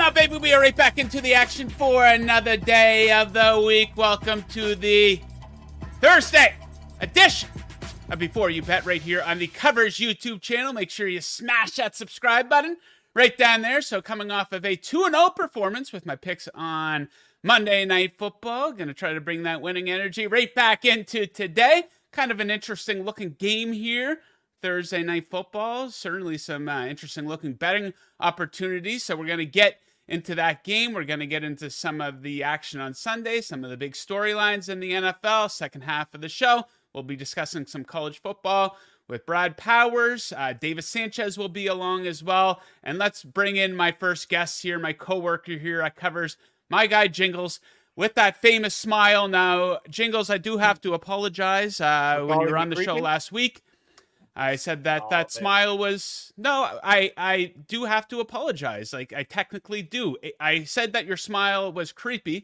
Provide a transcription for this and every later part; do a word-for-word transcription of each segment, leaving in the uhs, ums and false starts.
now, baby, we are right back into the action for another day of the week. Welcome to the Thursday edition of Before You Bet right here on the Covers YouTube channel. Make sure you smash that subscribe button right down there. So coming off of a two and oh performance with my picks on Monday Night Football, going to try to bring that winning energy right back into today. Kind of an interesting looking game here. Thursday Night Football, certainly some uh, interesting looking betting opportunities. So we're going to get into that game. We're going to get into some of the action on Sunday, some of the big storylines in the N F L. Second half of the show, we'll be discussing some college football with Brad Powers. Uh, Davis Sanchez will be along as well. And let's bring in my first guest here, my coworker here at Covers, my guy Jingles, with that famous smile. Now, Jingles, I do have to apologize. Uh, when you were on the show last week, I said that oh, that man. smile was, no, I, I do have to apologize. Like, I technically do. I said that your smile was creepy.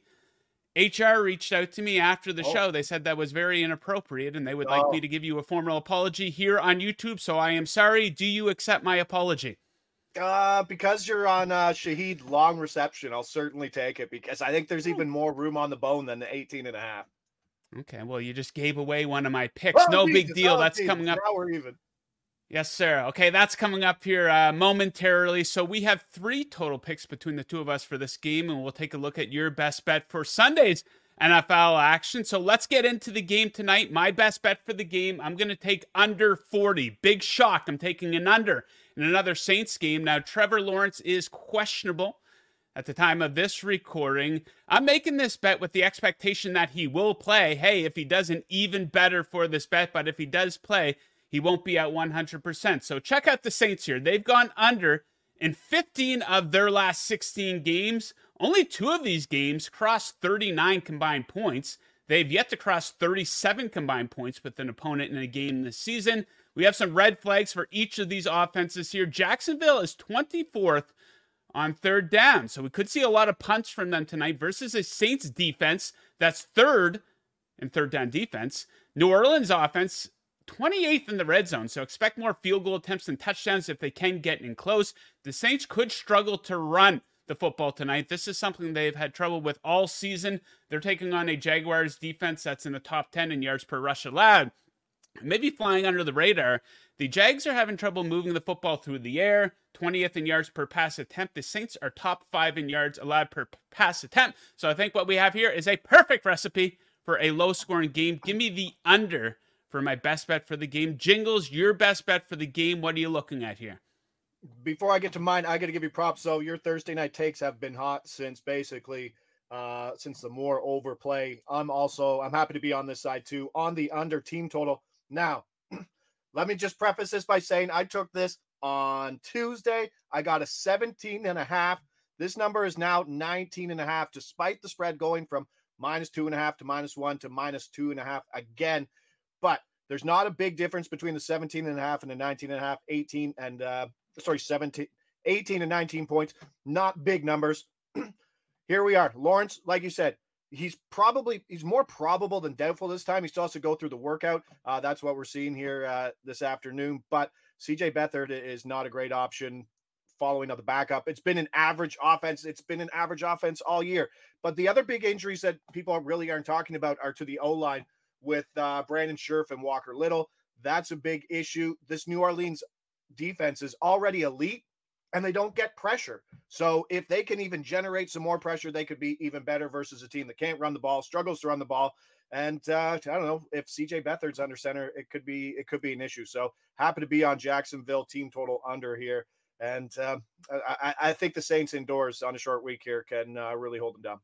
H R reached out to me after the oh. show. They said that was very inappropriate, and they would oh. like me to give you a formal apology here on YouTube. So I am sorry. Do you accept my apology? Uh, because you're on uh, Shaheed long reception, I'll certainly take it, because I think there's even more room on the bone than the eighteen and a half. Okay, well, you just gave away one of my picks. Oh, no Jesus, big deal. Oh, that's Jesus. coming up. Now we're even. Yes, sir. Okay, that's coming up here uh, momentarily. So we have three total picks between the two of us for this game, and we'll take a look at your best bet for Sunday's N F L action. So let's get into the game tonight. My best bet for the game, I'm going to take under forty. Big shock. I'm taking an under in another Saints game. Now, Trevor Lawrence is questionable at the time of this recording. I'm making this bet with the expectation that he will play. Hey, if he doesn't, even better for this bet. But if he does play, he won't be at one hundred percent. So check out the Saints here. They've gone under in fifteen of their last sixteen games. Only two of these games crossed thirty-nine combined points. They've yet to cross thirty-seven combined points with an opponent in a game this season. We have some red flags for each of these offenses here. Jacksonville is twenty-fourth on third down. So we could see a lot of punts from them tonight versus a Saints defense that's third in third down defense. New Orleans offense, twenty-eighth in the red zone, so expect more field goal attempts and touchdowns if they can get in close. The Saints could struggle to run the football tonight. This is something they've had trouble with all season. They're taking on a Jaguars defense that's in the top ten in yards per rush allowed. Maybe flying under the radar, the Jags are having trouble moving the football through the air, twentieth in yards per pass attempt. The Saints are top five in yards allowed per pass attempt. So I think what we have here is a perfect recipe for a low-scoring game. Give me the under for my best bet for the game. Jingles, your best bet for the game. What are you looking at here? Before I get to mine, I got to give you props. So your Thursday night takes have been hot since basically uh, since the more overplay. I'm also, I'm happy to be on this side too, on the under team total. Now, let me just preface this by saying I took this on Tuesday. I got a seventeen and a half. This number is now nineteen and a half, despite the spread going from minus two and a half to minus one to minus two and a half again. But there's not a big difference between the seventeen and a half and the nineteen and a half, eighteen and uh, sorry, seventeen, eighteen and nineteen points. Not big numbers. Here we are. Lawrence, like you said, he's probably, he's more probable than doubtful this time. He still has to go through the workout. Uh, that's what we're seeing here uh, this afternoon. But C J Beathard is not a great option following up the backup. It's been an average offense. It's been an average offense all year. But the other big injuries that people really aren't talking about are to the O-line with uh, Brandon Scherf and Walker Little. That's a big issue. This New Orleans defense is already elite, and they don't get pressure. So if they can even generate some more pressure, they could be even better versus a team that can't run the ball, struggles to run the ball. And uh, I don't know, if C J Beathard's under center, it could be it could be an issue. So happy to be on Jacksonville team total under here. And uh, I, I think the Saints indoors on a short week here can uh, really hold them down.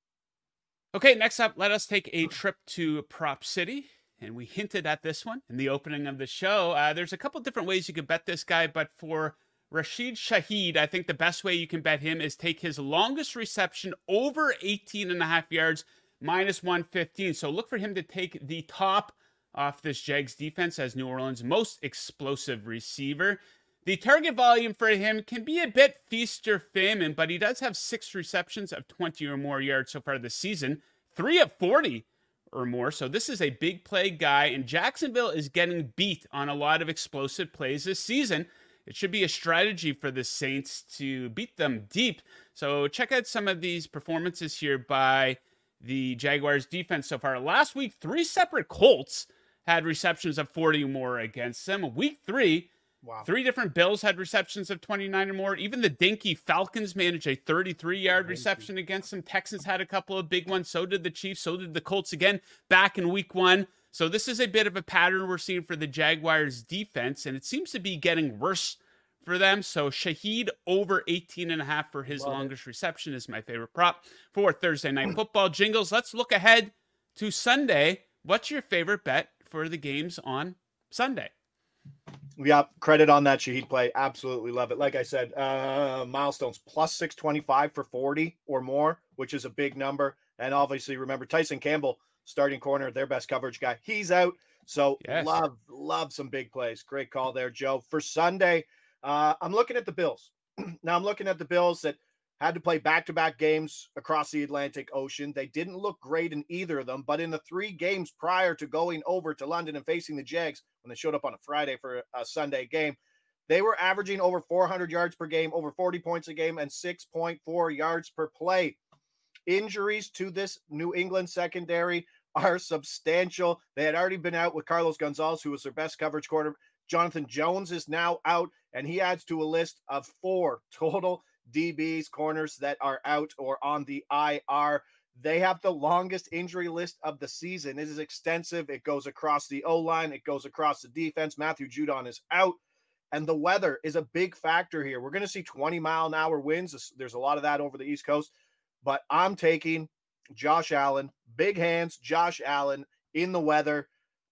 Okay, next up, let us take a trip to Prop City. And we hinted at this one in the opening of the show. Uh, there's a couple different ways you could bet this guy, but for Rashid Shaheed, I think the best way you can bet him is take his longest reception over eighteen and a half yards, minus one fifteen. So look for him to take the top off this Jags defense as New Orleans' most explosive receiver. The target volume for him can be a bit feast or famine, but he does have six receptions of twenty or more yards so far this season, three of forty or more. So this is a big play guy, and Jacksonville is getting beat on a lot of explosive plays this season. it should be a strategy for the Saints to beat them deep. So check out some of these performances here by the Jaguars defense so far. Last week, three separate Colts had receptions of forty or more against them. Week three, wow. Three different Bills had receptions of twenty-nine or more. Even the dinky Falcons managed a thirty-three-yard reception against them. Texans had a couple of big ones. So did the Chiefs. So did the Colts again back in week one. So this is a bit of a pattern we're seeing for the Jaguars defense, and it seems to be getting worse for them. So Shaheed over eighteen and a half for his Love longest it. reception is my favorite prop for Thursday Night Football. Jingles, let's look ahead to Sunday. What's your favorite bet for the games on Sunday? Yeah, credit on that Shaheed play. Absolutely love it. Like I said, uh, milestones plus six twenty-five for forty or more, which is a big number. And obviously, remember Tyson Campbell, starting corner, their best coverage guy. He's out. So yes. love, love some big plays. Great call there, Joe. For Sunday, uh, I'm looking at the Bills. Now I'm looking at the Bills that had to play back-to-back games across the Atlantic Ocean. They didn't look great in either of them, but in the three games prior to going over to London and facing the Jags, when they showed up on a Friday for a Sunday game, they were averaging over four hundred yards per game, over forty points a game, and six point four yards per play. Injuries to this New England secondary are substantial. They had already been out with Carlos Gonzalez, who was their best coverage corner. Jonathan Jones is now out, and he adds to a list of four total D Bs, corners that are out or on the I R. They have the longest injury list of the season. It is extensive. It goes across the O-line. It goes across the defense. Matthew Judon is out, and the weather is a big factor here. We're going to see twenty mile an hour winds. There's a lot of that over the East Coast, but I'm taking Josh Allen, big hands, Josh Allen in the weather.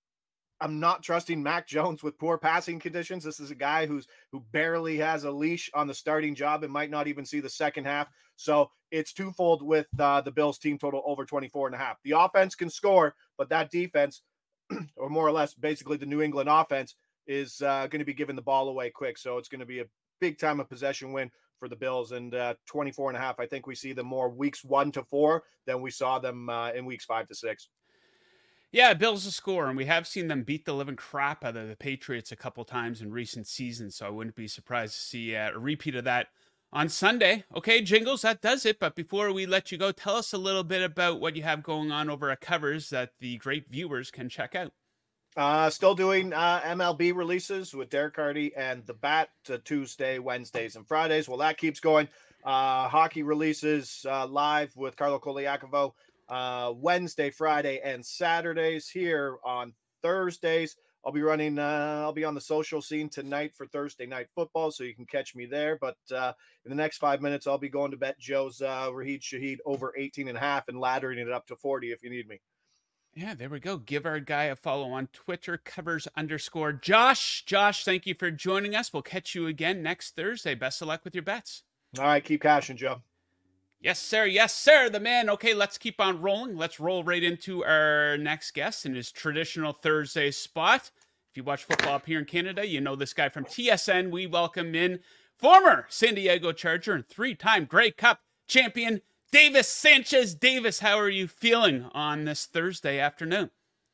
I'm not trusting Mac Jones with poor passing conditions. This is a guy who's who barely has a leash on the starting job and might not even see the second half. So it's twofold with uh, the Bills team total over twenty-four and a half. The offense can score, but that defense, or more or less basically the New England offense, is uh, going to be giving the ball away quick. So it's going to be a big time of possession win for the Bills, and uh, twenty-four and a half. I think we see them more weeks one to four than we saw them uh, in weeks five to six. Yeah, Bills to score, and we have seen them beat the living crap out of the Patriots a couple times in recent seasons, so I wouldn't be surprised to see uh, a repeat of that on Sunday. Okay, Jingles, that does it, but before we let you go, tell us a little bit about what you have going on over at Covers that the great viewers can check out. Uh, still doing uh, M L B releases with Derek Hardy and The Bat uh, Tuesday, Wednesdays, and Fridays. Well, that keeps going. Uh, hockey releases uh, live with Carlo Koliakovo. Uh, Wednesday, Friday, and Saturdays. Here on Thursdays, I'll be running, uh, I'll be on the social scene tonight for Thursday Night Football, so you can catch me there. But uh, in the next five minutes, I'll be going to bet Joe's uh, Raheed Shaheed over eighteen and a half and laddering it up to forty if you need me. Yeah, there we go. Give our guy a follow on Twitter, covers underscore Josh. Josh, thank you for joining us. We'll catch you again next Thursday. Best of luck with your bets. All right, keep cashing, Joe. Yes, sir. Yes, sir. The man. Okay, let's keep on rolling. Let's roll right into our next guest in his traditional Thursday spot. If you watch football up here in Canada, you know this guy from T S N. We welcome in former San Diego Charger and three-time Grey Cup champion, Davis Sanchez. Davis, how are you feeling on this Thursday afternoon?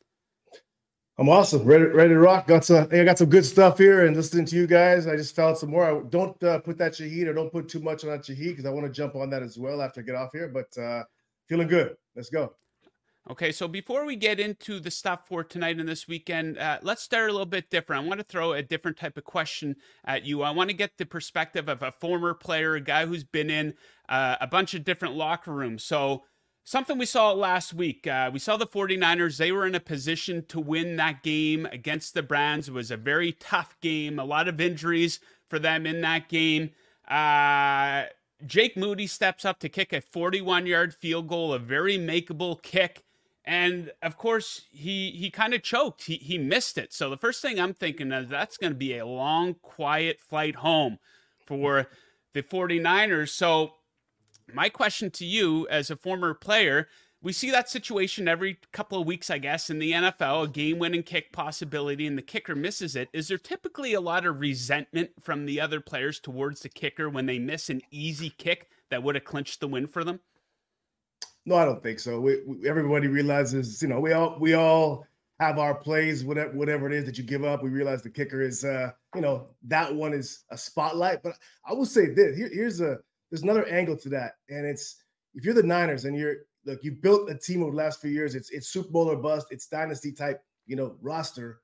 I'm awesome. Ready, ready to rock. Got some, I got some good stuff here, and listening to you guys, I just found some more. I don't uh, put that Shaheed, or don't put too much on that Shaheed, because I want to jump on that as well after I get off here. But uh, feeling good. Let's go. Okay, so before we get into the stuff for tonight and this weekend, uh, let's start a little bit different. I want to throw a different type of question at you. I want to get the perspective of a former player, a guy who's been in uh, a bunch of different locker rooms. So something we saw last week, uh, we saw the 49ers. They were in a position to win that game against the Browns. It was a very tough game, a lot of injuries for them in that game. Uh, Jake Moody steps up to kick a forty-one-yard field goal, a very makeable kick. And of course, he he kind of choked. He he missed it. So the first thing I'm thinking is that's going to be a long, quiet flight home for the 49ers. So my question to you as a former player, we see that situation every couple of weeks, I guess, in the N F L, a game-winning kick possibility, and the kicker misses it. Is there typically a lot of resentment from the other players towards the kicker when they miss an easy kick that would have clinched the win for them? No, I don't think so. We, we, everybody realizes, you know, we all we all have our plays, whatever, whatever it is that you give up. We realize the kicker is, uh, you know, that one is a spotlight. But I will say this: here, here's a there's another angle to that, and it's if you're the Niners and you're look, you built a team over the last few years. It's it's Super Bowl or bust. It's dynasty type, you know, roster.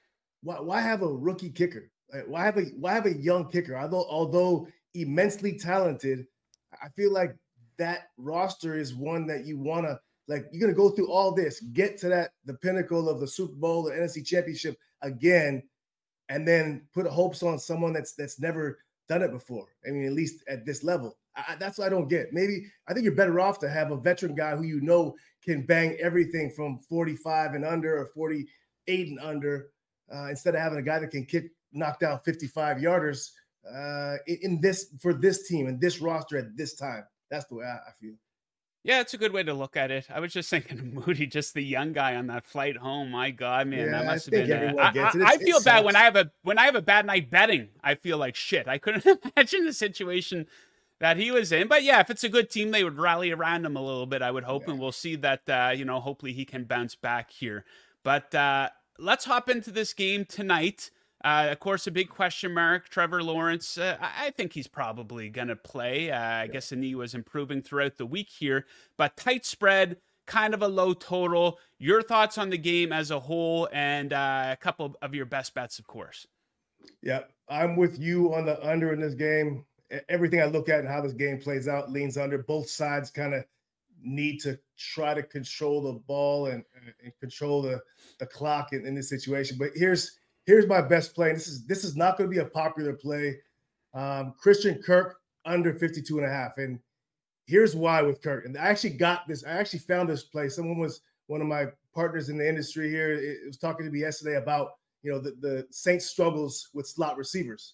Why why have a rookie kicker? Why have a why have a young kicker? Although although immensely talented, I feel like that roster is one that you want to. Like, you're going to go through all this, get to that, the pinnacle of the Super Bowl, the N F C Championship again, and then put hopes on someone that's that's never done it before. I mean, at least at this level. I, that's what I don't get. Maybe I think you're better off to have a veteran guy who you know can bang everything from forty-five and under or forty-eight and under uh, instead of having a guy that can kick, knock down fifty-five yarders uh, in, in this for this team and this roster at this time. That's the way I, I feel. Yeah, it's a good way to look at it. I was just thinking of Moody, just the young guy on that flight home. My God, man, Yeah, that I must have think been. everyone Uh, I, gets it. I, I It's- it feel bad when sucks. I have a when I have a bad night betting. I feel like shit. I couldn't imagine the situation that he was in. But yeah, if it's a good team, they would rally around him a little bit, I would hope, Yeah. and we'll see that. Uh, you know, hopefully he can bounce back here. But uh, let's hop into this game tonight. Uh, of course, a big question mark. Trevor Lawrence, uh, I I think he's probably going to play. Uh, I guess the knee was improving throughout the week here, but tight spread, kind of a low total. Your thoughts on the game as a whole, and uh, a couple of your best bets, of course. Yeah, I'm with you on the under in this game. E- Everything I look at and how this game plays out leans under. Both sides kind of need to try to control the ball and, and control the, the clock in, in this situation. But here's here's my best play. This is this is not going to be a popular play. Um, Christian Kirk under fifty-two and a half. And here's why with Kirk. And I actually got this. I actually found this play. Someone was one of my partners in the industry here. It, it was talking to me yesterday about, you know, the, the Saints struggles with slot receivers.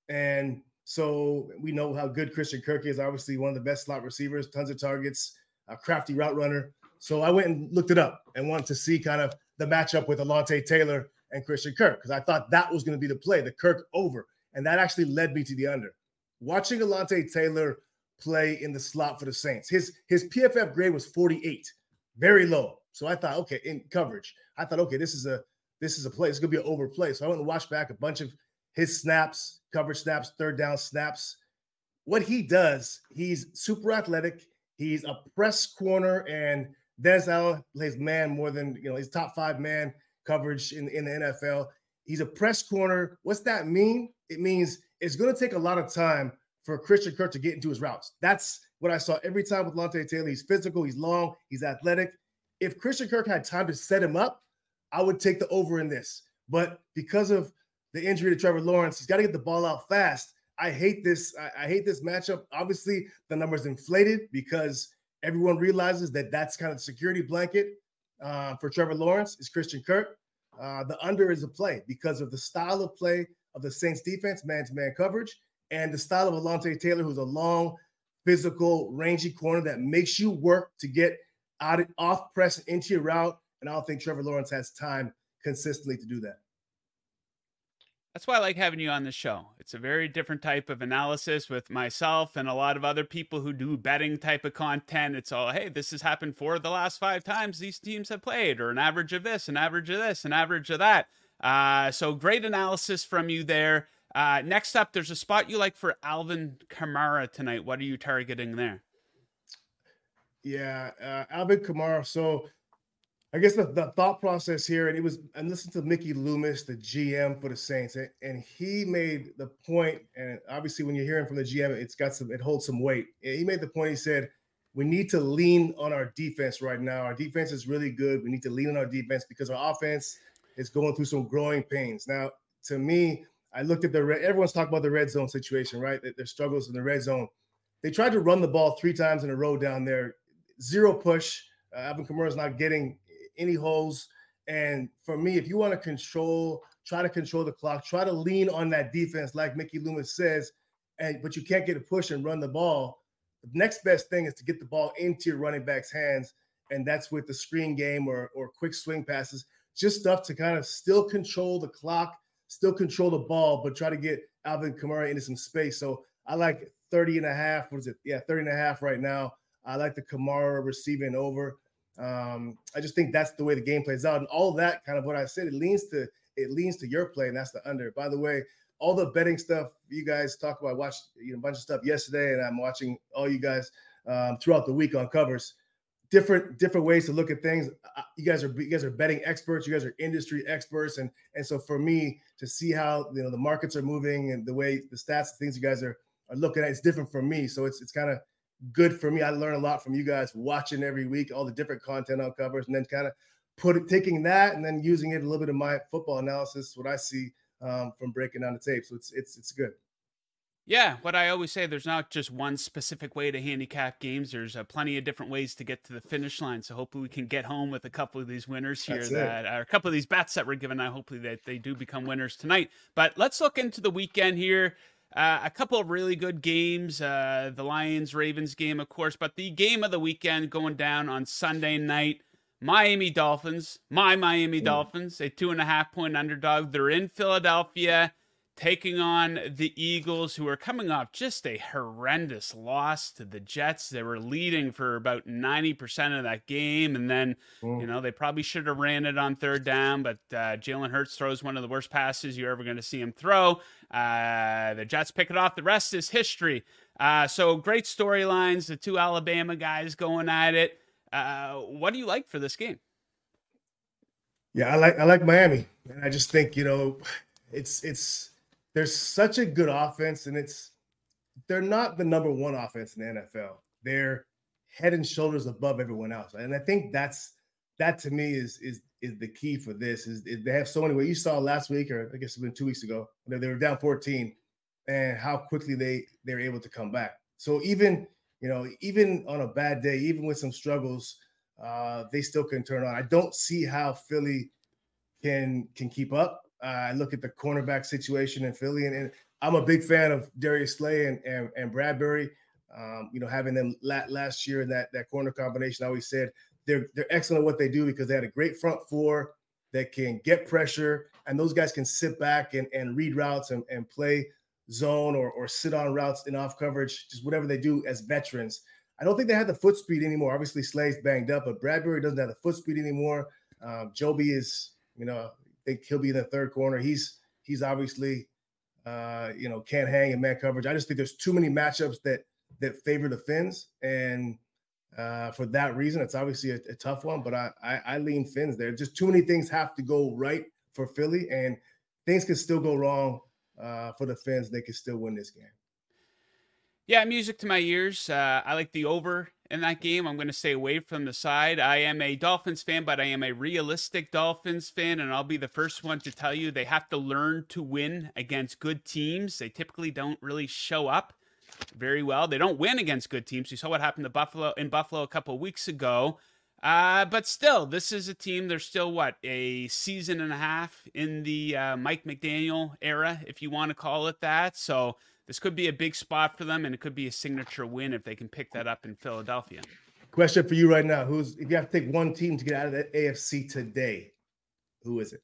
And so we know how good Christian Kirk is. Obviously one of the best slot receivers, tons of targets, a crafty route runner. So I went and looked it up and wanted to see kind of the matchup with Alontae Taylor and Christian Kirk, because I thought that was going to be the play, the Kirk over. And that actually led me to the under. Watching Alontae Taylor play in the slot for the Saints, his his P F F grade was forty-eight, very low. So I thought, okay, in coverage, I thought, okay, this is a this is a play. It's going to be an overplay. So I went and watched back a bunch of his snaps, coverage snaps, third down snaps. What he does, he's super athletic. He's a press corner, and Dennis Allen plays man more than, you know, he's top five man coverage in, in the N F L. He's a press corner. What's that mean? It means it's going to take a lot of time for Christian Kirk to get into his routes. That's what I saw every time with Alontae Taylor. He's physical, he's long, he's athletic. If Christian Kirk had time to set him up, I would take the over in this. But because of the injury to Trevor Lawrence, he's got to get the ball out fast. I hate this. I, I hate this matchup. Obviously, the number's inflated because everyone realizes that that's kind of the security blanket uh, for Trevor Lawrence is Christian Kirk. Uh, the under is a play because of the style of play of the Saints defense, man-to-man coverage, and the style of Alontae Taylor, who's a long, physical, rangy corner that makes you work to get out of, off press into your route. And I don't think Trevor Lawrence has time consistently to do that. That's why I like having you on the show. It's a very different type of analysis with myself and a lot of other people who do betting type of content. It's all, hey, this has happened for the last five times these teams have played, or an average of this, an average of this, an average of that. Uh, so great analysis from you there. Uh, next up, there's a spot you like for Alvin Kamara tonight. What are you targeting there? Yeah, uh, Alvin Kamara. So I guess the, the thought process here, and it was, I listened to Mickey Loomis, the G M for the Saints, and, and he made the point, and obviously when you're hearing from the G M, it's got some, it holds some weight. And he made the point, he said, we need to lean on our defense right now. Our defense is really good. We need to lean on our defense because our offense is going through some growing pains. Now, to me, I looked at the red, everyone's talking about the red zone situation, right? Their struggles in the red zone. They tried to run the ball three times in a row down there. Zero push. Uh, Alvin Kamara's not getting any holes. And for me, if you want to control, try to control the clock, try to lean on that defense, like Mickey Loomis says, and but you can't get a push and run the ball. The next best thing is to get the ball into your running back's hands, and that's with the screen game or or quick swing passes, just stuff to kind of still control the clock, still control the ball, but try to get Alvin Kamara into some space. So I like thirty and a half. What is it? Yeah, thirty and a half right now. I like the Kamara receiving over. Um, I just think that's the way the game plays out, and all that kind of what I said. It leans to it leans to your play, and that's the under. By the way, all the betting stuff you guys talk about, I watched you know, a bunch of stuff yesterday, and I'm watching all you guys um, throughout the week on covers. Different different ways to look at things. You guys are you guys are betting experts. You guys are industry experts, and and so for me to see how you know the markets are moving and the way the stats, the things you guys are are looking at, it's different from me. So it's it's kind of good for me. I learn a lot from you guys watching every week, all the different content on covers, and then kind of put it, taking that and then using it a little bit of my football analysis, what I see um, from breaking down the tape. So it's it's it's good. Yeah, what I always say, there's not just one specific way to handicap games. There's uh, plenty of different ways to get to the finish line. So hopefully we can get home with a couple of these winners here, That's that are a couple of these bets that we're giving out. Hopefully that they do become winners tonight. But let's look into the weekend here. Uh, a couple of really good games. Uh, the Lions-Ravens game, of course, but the game of the weekend going down on Sunday night. Miami Dolphins, my Miami mm. Dolphins, a two and a half point underdog. They're in Philadelphia, taking on the Eagles, who are coming off just a horrendous loss to the Jets. They were leading for about ninety percent of that game, and then, mm. you know, they probably should have ran it on third down, but uh, Jalen Hurts throws one of the worst passes you're ever going to see him throw. Uh, the Jets pick it off. The rest is history. Uh, so great storylines, the two Alabama guys going at it. Uh, what do you like for this game? Yeah, I like I like Miami, and I just think, you know, it's it's there's such a good offense, and it's they're not the number one offense in the N F L. They're head and shoulders above everyone else, and I think that's that to me is is is the key for this. Is, is they have so many. What you saw last week, or I guess it's been two weeks ago, they were down fourteen, and how quickly they they're able to come back. So even you know even on a bad day, even with some struggles, uh, they still can turn on. I don't see how Philly can can keep up. Uh, I look at the cornerback situation in Philly, and, and I'm a big fan of Darius Slay and and, and Bradbury. Um, you know, having them la- last year in that that corner combination, I always said they're they're excellent at what they do because they had a great front four that can get pressure, and those guys can sit back and, and read routes and, and play zone or or sit on routes in off coverage, just whatever they do as veterans. I don't think they have the foot speed anymore. Obviously, Slay's banged up, but Bradbury doesn't have the foot speed anymore. Um, Joby is, you know, I think he'll be in the third corner. He's he's obviously, uh, you know, can't hang in man coverage. I just think there's too many matchups that that favor the Fins, and uh, for that reason, it's obviously a, a tough one. But I, I I lean Fins there. Just too many things have to go right for Philly, and things can still go wrong uh, for the Fins. They can still win this game. Yeah, music to my ears. Uh, I like the over in that game. I'm going to stay away from the side. I am a Dolphins fan, but I am a realistic Dolphins fan, and I'll be the first one to tell you they have to learn to win against good teams. They typically don't really show up very well. They don't win against good teams. You saw what happened to Buffalo in Buffalo a couple of weeks ago. Uh, but still, this is a team. They're still, what, a season and a half in the uh, Mike McDaniel era, if you want to call it that. So this could be a big spot for them, and it could be a signature win if they can pick that up in Philadelphia. Question for you right now. Who's, if you have to take one team to get out of the A F C today, who is it?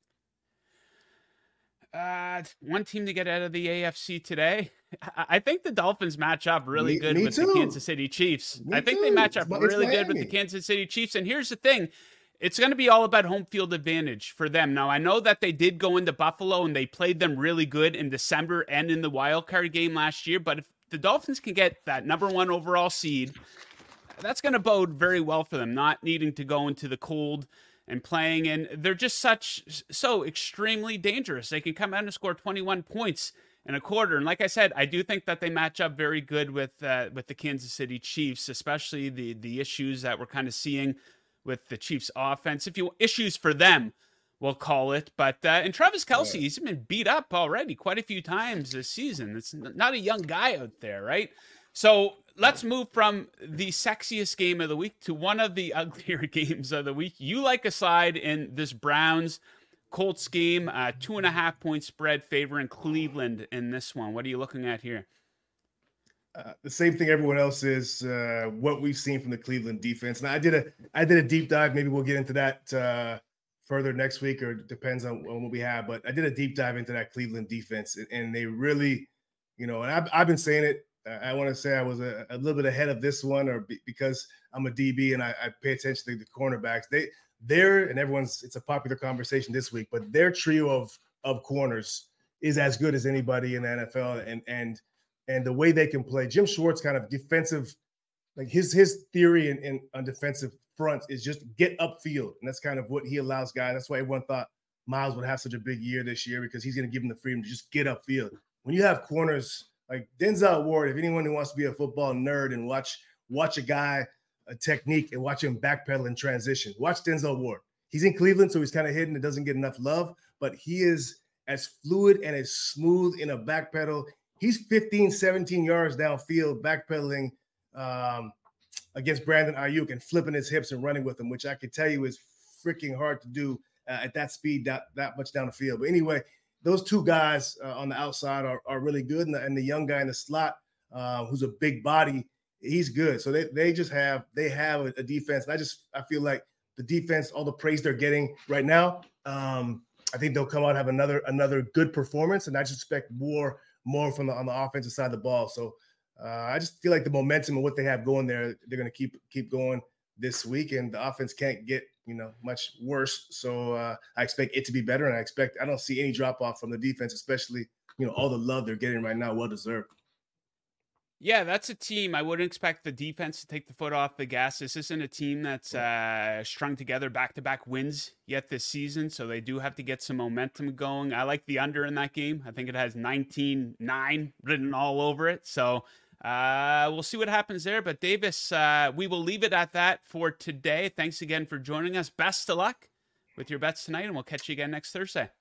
Uh, one team to get out of the A F C today. I think the Dolphins match up really me, good me with too. the Kansas City Chiefs. Me I think too. they match up It's, really it's good with the Kansas City Chiefs. And here's the thing. It's going to be all about home field advantage for them. Now, I know that they did go into Buffalo and they played them really good in December and in the wild card game last year. But if the Dolphins can get that number one overall seed, that's going to bode very well for them, not needing to go into the cold and playing. And they're just such, so extremely dangerous. They can come out and score twenty-one points in a quarter. And like I said, I do think that they match up very good with uh, with the Kansas City Chiefs, especially the the issues that we're kind of seeing with the Chiefs offense. If you issues for them, we'll call it. But uh, and Travis Kelce, yeah. he's been beat up already quite a few times this season. It's not a young guy out there, right? So let's move from the sexiest game of the week to one of the uglier games of the week. You like a side in this Browns Colts game, uh, two and a half point spread favoring Cleveland in this one. What are you looking at here? Uh, the same thing everyone else is, uh, what we've seen from the Cleveland defense. And I did a I did a deep dive. Maybe we'll get into that uh, further next week, or it depends on, on what we have. But I did a deep dive into that Cleveland defense, and, and they really, you know, and I've, I've been saying it I want to say I was a, a little bit ahead of this one, or be, because I'm a D B and I, I pay attention to the cornerbacks. They, they're, and everyone's, it's a popular conversation this week, but their trio of of corners is as good as anybody in the N F L, and and and the way they can play. Jim Schwartz kind of defensive, like his his theory in, in on defensive fronts is just get upfield, and that's kind of what he allows guys. That's why everyone thought Miles would have such a big year this year, because he's going to give him the freedom to just get upfield. When you have corners like Denzel Ward, if anyone who wants to be a football nerd and watch watch a guy a technique and watch him backpedal in transition, watch Denzel Ward. He's in Cleveland, so he's kind of hidden and doesn't get enough love, but he is as fluid and as smooth in a backpedal. He's fifteen, seventeen yards downfield backpedaling um, against Brandon Ayuk and flipping his hips and running with him, which I can tell you is freaking hard to do uh, at that speed, that, that much down the field. But anyway, those two guys uh, on the outside are, are really good. And the, and the young guy in the slot, uh, who's a big body, he's good. So they, they just have, they have a, a defense. And I just, I feel like the defense, all the praise they're getting right now, um, I think they'll come out and have another, another good performance. And I just expect more, more from the, on the offensive side of the ball. So uh, I just feel like the momentum and what they have going there, they're going to keep, keep going this week, and the offense can't get, you know, much worse. So uh, I expect it to be better. And I expect, I don't see any drop off from the defense, especially, you know, all the love they're getting right now. Well deserved. Yeah, that's a team. I wouldn't expect the defense to take the foot off the gas. This isn't a team that's uh, strung together back-to-back wins yet this season, so they do have to get some momentum going. I like the under in that game. I think it has nineteen nine written all over it, so uh, we'll see what happens there. But Davis, uh, we will leave it at that for today. Thanks again for joining us. Best of luck with your bets tonight, and we'll catch you again next Thursday.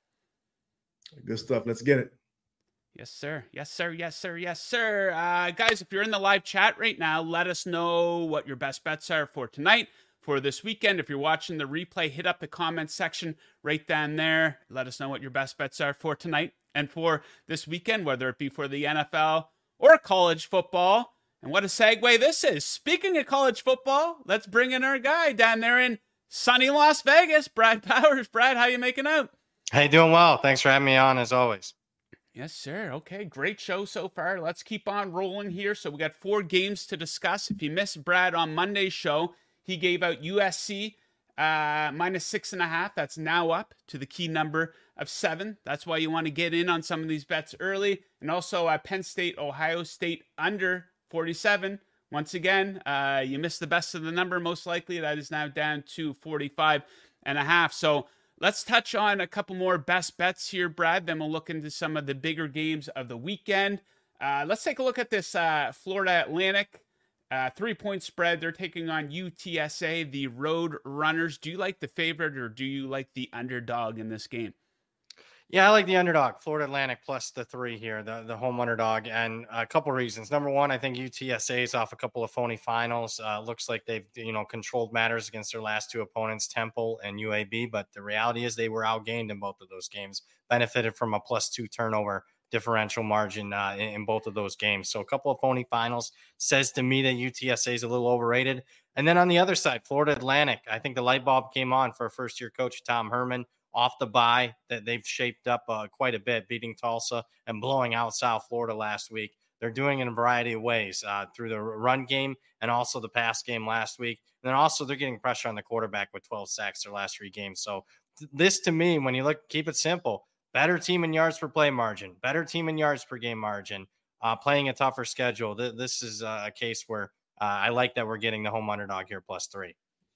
Good stuff. Let's get it. Yes, sir. Yes, sir. Yes, sir. Yes, sir. Uh, guys, if you're in the live chat right now, let us know what your best bets are for tonight, for this weekend. If you're watching the replay, hit up the comment section right down there. Let us know what your best bets are for tonight and for this weekend, whether it be for the N F L or college football. And what a segue this is. Speaking of college football, let's bring in our guy down there in sunny Las Vegas, Brad Powers. Brad, how you making out? Hey, doing well. Thanks for having me on, as always. Yes, sir. Okay, great show so far. Let's keep on rolling here. So we got four games to discuss. If you missed Brad on Monday's show, he gave out U S C uh, minus six and a half. That's now up to the key number of seven. That's why you want to get in on some of these bets early. And also uh, Penn State, Ohio State under forty-seven. Once again, uh, you missed the best of the number, most likely. That is now down to forty-five and a half. So let's touch on a couple more best bets here, Brad. Then we'll look into some of the bigger games of the weekend. Uh, let's take a look at this uh, Florida Atlantic uh, three-point spread. They're taking on U T S A, the Road Runners. Do you like the favorite, or do you like the underdog in this game? Yeah, I like the underdog, Florida Atlantic plus the three here, the, the home underdog, and a couple reasons. Number one, I think U T S A is off a couple of phony finals. Uh, looks like they've, you know, controlled matters against their last two opponents, Temple and U A B, but the reality is they were outgained in both of those games, benefited from a plus two turnover differential margin uh, in, in both of those games. So a couple of phony finals says to me that U T S A is a little overrated. And then on the other side, Florida Atlantic, I think the light bulb came on for first-year coach Tom Herman. Off the bye, that they've shaped up uh, quite a bit, beating Tulsa and blowing out South Florida last week. They're doing it in a variety of ways uh, through the run game and also the pass game last week. And then also they're getting pressure on the quarterback with twelve sacks their last three games. So th- this to me, when you look, keep it simple, better team in yards per play margin, better team in yards per game margin, uh, playing a tougher schedule. Th- this is uh, a case where uh, I like that we're getting the home underdog here plus three.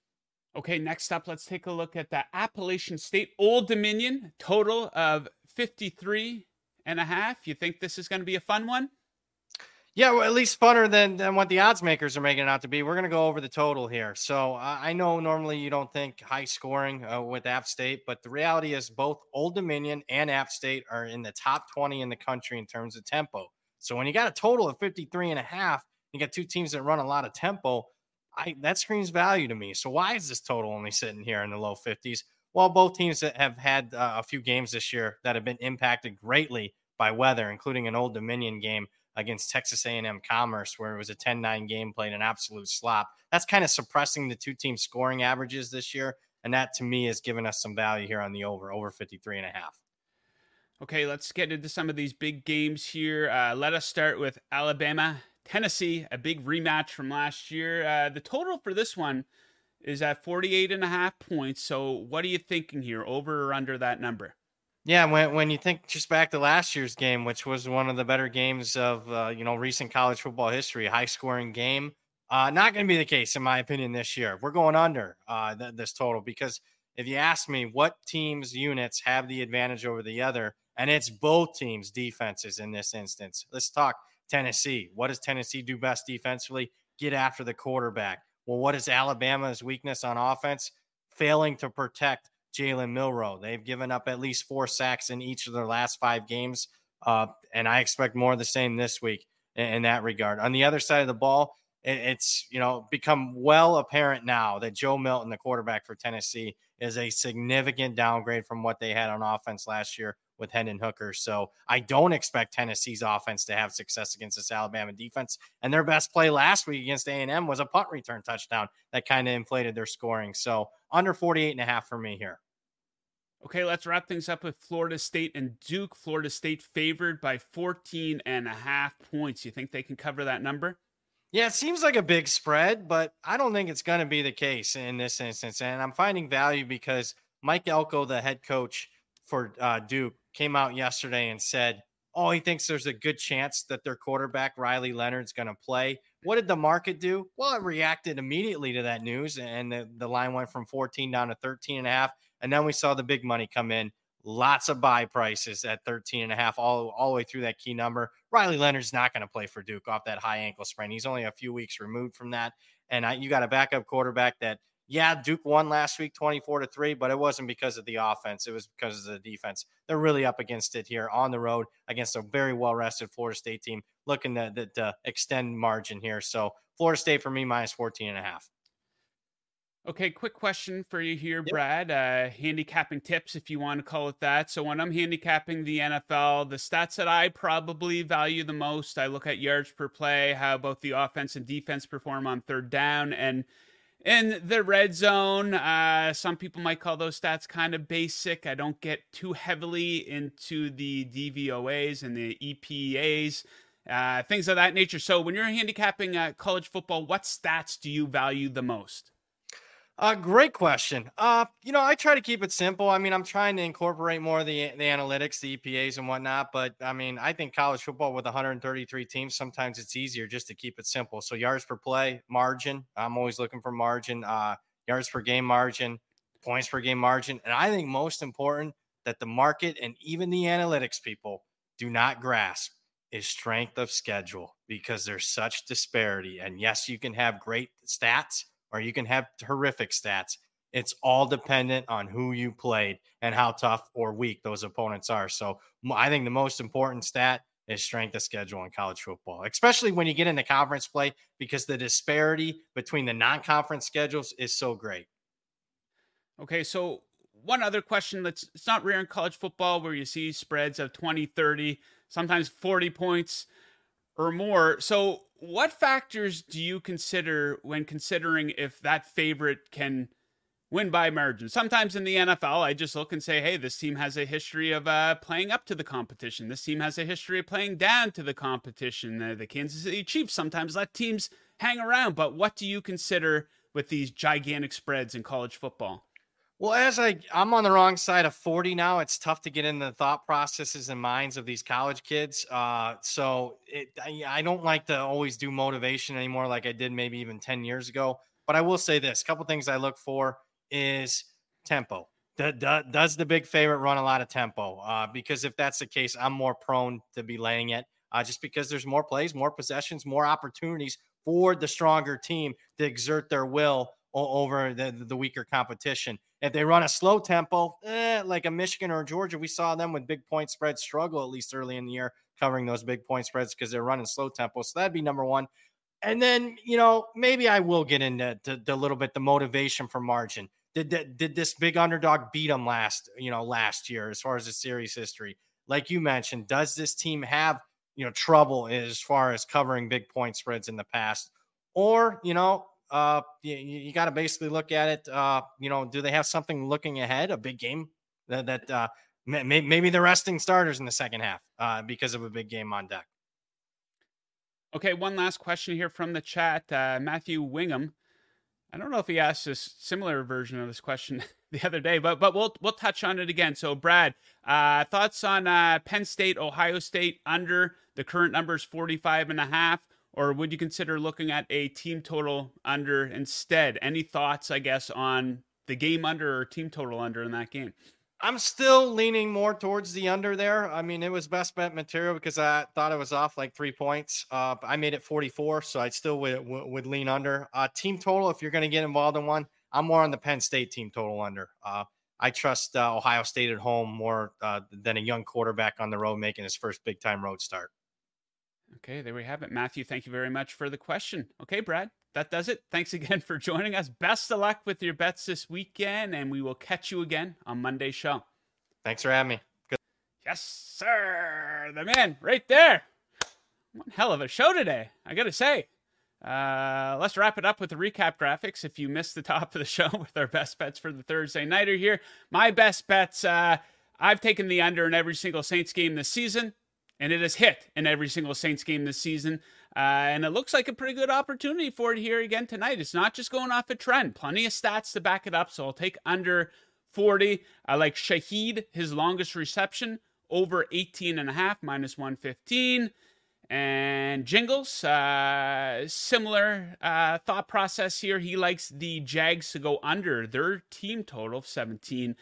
Okay, next up, let's take a look at the Appalachian State Old Dominion, total of fifty-three and a half. You think this is going to be a fun one? Yeah, well, at least funner than, than what the odds makers are making it out to be. We're going to go over the total here. So uh, I know normally you don't think high scoring uh, with App State, but the reality is both Old Dominion and App State are in the top twenty in the country in terms of tempo. So when you got a total of fifty-three and a half, you got two teams that run a lot of tempo. I, that screams value to me. So why is this total only sitting here in the low fifties? Well, both teams that have had uh, a few games this year that have been impacted greatly by weather, including an Old Dominion game against Texas A and M Commerce, where it was a ten nine game played, an absolute slop. That's kind of suppressing the two team scoring averages this year. And that to me has given us some value here on the over, over fifty-three and a half. Okay, let's get into some of these big games here. Uh, let us start with Alabama, Tennessee, a big rematch from last year. Uh, the total for this one is at forty-eight and a half points. So what are you thinking here, over or under that number? Yeah, when when you think just back to last year's game, which was one of the better games of uh, you know recent college football history, high scoring game. Uh, not going to be the case in my opinion this year. We're going under uh, th- this total because if you ask me what teams' units have the advantage over the other, and it's both teams' defenses in this instance. Let's talk Tennessee. What does Tennessee do best defensively? Get after the quarterback. Well, what is Alabama's weakness on offense? Failing to protect Jalen Milroe. They've given up at least four sacks in each of their last five games, uh, and I expect more of the same this week in, in that regard. On the other side of the ball, it, it's you know become well apparent now that Joe Milton, the quarterback for Tennessee, is a significant downgrade from what they had on offense last year with Hendon Hooker. So I don't expect Tennessee's offense to have success against this Alabama defense. And their best play last week against A and M was a punt return touchdown that kind of inflated their scoring. So under forty-eight and a half for me here. Okay, let's wrap things up with Florida State and Duke. Florida State favored by fourteen and a half points. You think they can cover that number? Yeah, it seems like a big spread, but I don't think it's going to be the case in this instance. And I'm finding value because Mike Elko, the head coach for uh, Duke, came out yesterday and said, oh, he thinks there's a good chance that their quarterback, Riley Leonard's going to play. What did the market do? Well, it reacted immediately to that news, and the, the line went from fourteen down to thirteen and a half. And then we saw the big money come in. Lots of buy prices at thirteen and a half, all, all the way through that key number. Riley Leonard's not going to play for Duke off that high ankle sprain. He's only a few weeks removed from that. And I, you got a backup quarterback that, yeah, Duke won last week twenty-four to three, but it wasn't because of the offense. It was because of the defense. They're really up against it here on the road against a very well-rested Florida State team looking to, to, to extend margin here. So Florida State for me, minus fourteen and a half. Okay, quick question for you here, Brad. Uh, handicapping tips, if you want to call it that. So when I'm handicapping the N F L, the stats that I probably value the most, I look at yards per play, how both the offense and defense perform on third down, and in the red zone. Uh, some people might call those stats kind of basic. I don't get too heavily into the D V O As and the E P As, uh, things of that nature. So when you're handicapping uh, college football, what stats do you value the most? Uh, great question. Uh, you know, I try to keep it simple. I mean, I'm trying to incorporate more of the, the analytics, the E P As and whatnot, but I mean, I think college football with one hundred thirty-three teams, sometimes it's easier just to keep it simple. So yards per play, margin. I'm always looking for margin, uh, yards per game margin, points per game margin. And I think most important that the market and even the analytics people do not grasp is strength of schedule, because there's such disparity. And yes, you can have great stats, or you can have horrific stats. It's all dependent on who you played and how tough or weak those opponents are. So I think the most important stat is strength of schedule in college football, especially when you get into conference play, because the disparity between the non-conference schedules is so great. Okay, so one other question that's it's not rare in college football where you see spreads of twenty, thirty, sometimes forty points or more. So what factors do you consider when considering if that favorite can win by margin? Sometimes in the N F L, I just look and say, hey, this team has a history of uh, playing up to the competition. This team has a history of playing down to the competition. Uh, the Kansas City Chiefs sometimes let teams hang around. But what do you consider with these gigantic spreads in college football? Well, as I, I'm on the wrong side of forty now, it's tough to get in the thought processes and minds of these college kids. Uh, so it, I, I don't like to always do motivation anymore like I did maybe even ten years ago. But I will say this, a couple things I look for is tempo. The, the, does the big favorite run a lot of tempo? Uh, because if that's the case, I'm more prone to be laying it uh, just because there's more plays, more possessions, more opportunities for the stronger team to exert their will over the, the weaker competition. If they run a slow tempo, eh, like a Michigan or a Georgia, we saw them with big point spreads struggle at least early in the year covering those big point spreads because they're running slow tempo. So that'd be number one. And then, you know, maybe I will get into a little bit the motivation for margin. Did, did did this big underdog beat them last, you know, last year as far as the series history? Like you mentioned, does this team have, you know, trouble as far as covering big point spreads in the past? Or, you know, Uh, you, you got to basically look at it. Uh, you know, do they have something looking ahead, a big game that, that uh, may, maybe they're resting starters in the second half uh, because of a big game on deck? Okay, one last question here from the chat. Uh, Matthew Wingham. I don't know if he asked a similar version of this question the other day, but but we'll we'll touch on it again. So, Brad, uh, thoughts on uh, Penn State, Ohio State under? The current number is forty-five and a half, or would you consider looking at a team total under instead? Any thoughts, I guess, on the game under or team total under in that game? I'm still leaning more towards the under there. I mean, it was best bet material because I thought it was off like three points. Uh, I made it forty-four, so I still would, would, would lean under. Uh, team total, if you're going to get involved in one, I'm more on the Penn State team total under. Uh, I trust uh, Ohio State at home more uh, than a young quarterback on the road making his first big-time road start. Okay, there we have it. Matthew, thank you very much for the question. Okay, Brad, that does it. Thanks again for joining us. Best of luck with your bets this weekend, and we will catch you again on Monday's show. Thanks for having me. Good. Yes, sir. The man right there. One hell of a show today, I got to say. Uh, let's wrap it up with the recap graphics. If you missed the top of the show with our best bets for the Thursday nighter here, my best bets, uh, I've taken the under in every single Saints game this season. And it has hit in every single Saints game this season. Uh, and it looks like a pretty good opportunity for it here again tonight. It's not just going off a trend. Plenty of stats to back it up. So I'll take under forty. I like Shaheed, his longest reception, over eighteen and a half, minus one fifteen. And Jingles, uh, similar uh, thought process here. He likes the Jags to go under their team total of seventeen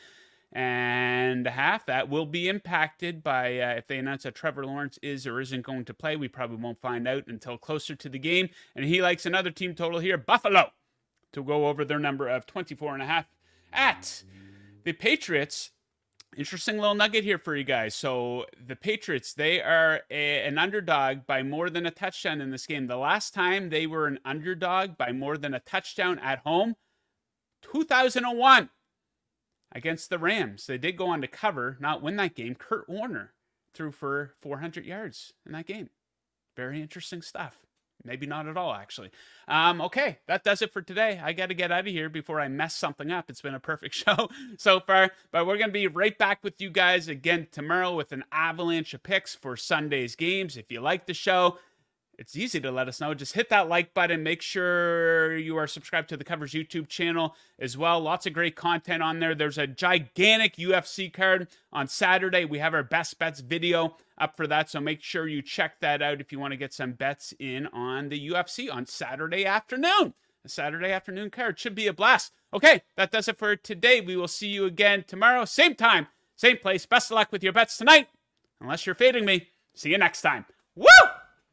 and a half. That will be impacted by uh, if they announce that Trevor Lawrence is or isn't going to play. We probably won't find out until closer to the game. And he likes another team total here, Buffalo, to go over their number of twenty-four and a half at the Patriots. Interesting little nugget here for you guys. So the Patriots, they are a, an underdog by more than a touchdown in this game. The last time they were an underdog by more than a touchdown at home, two thousand one. Against the Rams. They did go on to cover, not win that game. Kurt Warner threw for four hundred yards in that game. Very interesting stuff. Maybe not at all, actually. Um, okay, that does it for today. I got to get out of here before I mess something up. It's been a perfect show so far, but we're going to be right back with you guys again tomorrow with an avalanche of picks for Sunday's games. If you like the show, it's easy to let us know. Just hit that like button. Make sure you are subscribed to the Covers YouTube channel as well. Lots of great content on there. There's a gigantic U F C card on Saturday. We have our best bets video up for that, so make sure you check that out if you want to get some bets in on the U F C on Saturday afternoon. The Saturday afternoon card should be a blast. Okay, that does it for today. We will see you again tomorrow. Same time, same place. Best of luck with your bets tonight. Unless you're fading me. See you next time. Woo!